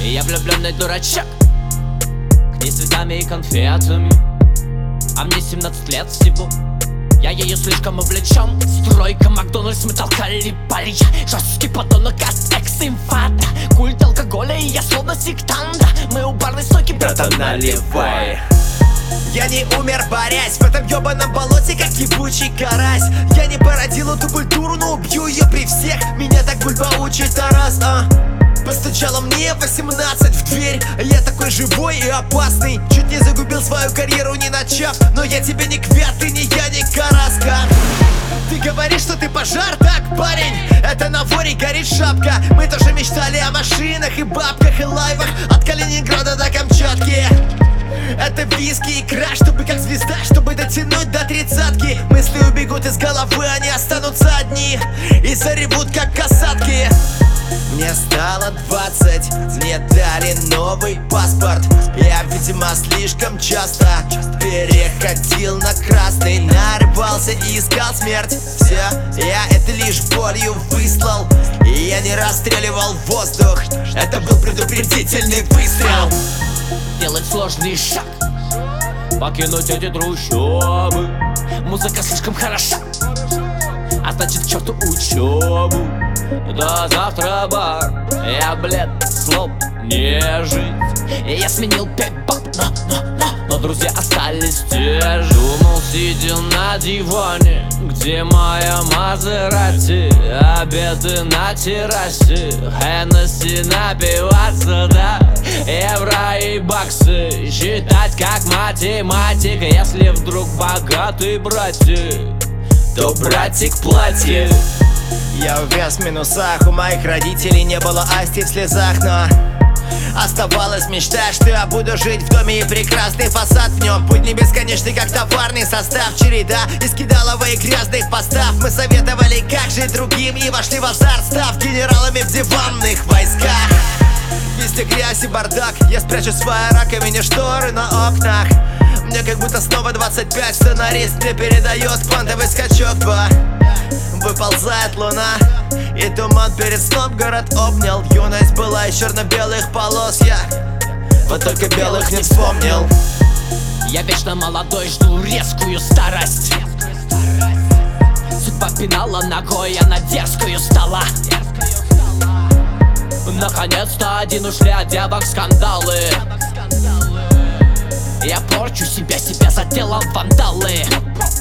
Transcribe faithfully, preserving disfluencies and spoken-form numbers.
Я влюбленный дурачок, к ней цветами и конфетами, а мне семнадцать лет всего. Я ею слишком увлечен. Стройка, Макдональдс, мы толкали пари. Жесткий подонок от экс-инфата. Культ алкоголя, и я словно сектанта. Мы у барной стойки, братан, наливай. Я не умер, борясь в этом ёбаном болоте, как ебучий карась. Я не породил эту культуру, но убью ее при всех. Меня так бульба учит Тарас, а постучала мне восемнадцать в дверь. Я такой живой и опасный, чуть не загубил свою карьеру, не начав. Но я тебе не квят, ты не я, не Караска. Ты говоришь, что ты пожар, так, парень? Это на воре горит шапка. Мы тоже мечтали о машинах и бабках и лайвах от Калининграда до Камчатки. Это виски и краш, чтобы как звезда, чтобы дотянуть до тридцатки. Мысли убегут из головы, они останутся одни и заревут как касатки. Мне стало двадцать, мне дали новый паспорт. Я, видимо, слишком часто переходил на красный, нарывался и искал смерть. Все, я это лишь болью выслал, и я не расстреливал воздух. Это был предупредительный выстрел. Делать сложный шаг, покинуть эти трущобы. Музыка слишком хороша, а значит к черту учебу. До завтра, бар, я бледный, слов не жить. Я сменил пять баб, но, но, но, но друзья остались те же. Думал, сидя на диване, где моя Мазерати. Обеды на террасе, Хеннесси напиваться, да. Евро и баксы считать как математик. Если вдруг богатый братик, то братик платит. Я увяз в минусах, у моих родителей не было асти в слезах, но оставалась мечта, что я буду жить в доме и прекрасный фасад в нем. Путь не бесконечный, как товарный состав, череда из кидалова и грязных постав. Мы советовали, как жить другим, и вошли в азарт, став генералами в диванных войсках. Везде грязь и бардак, я спрячу в своей раковине шторы на окнах. Мне как будто снова двадцать пять, сценарист мне передает квантовый скачок, ба. Выползает луна, и туман перед сном город обнял. Юность была из черно-белых полос, я вот только белых не вспомнил. Я вечно молодой, жду резкую старость. Судьба пинала ногой, я на дерзкую стала. Наконец-то один ушли от девок скандалы. Я порчу себя, себя за делом вандалы.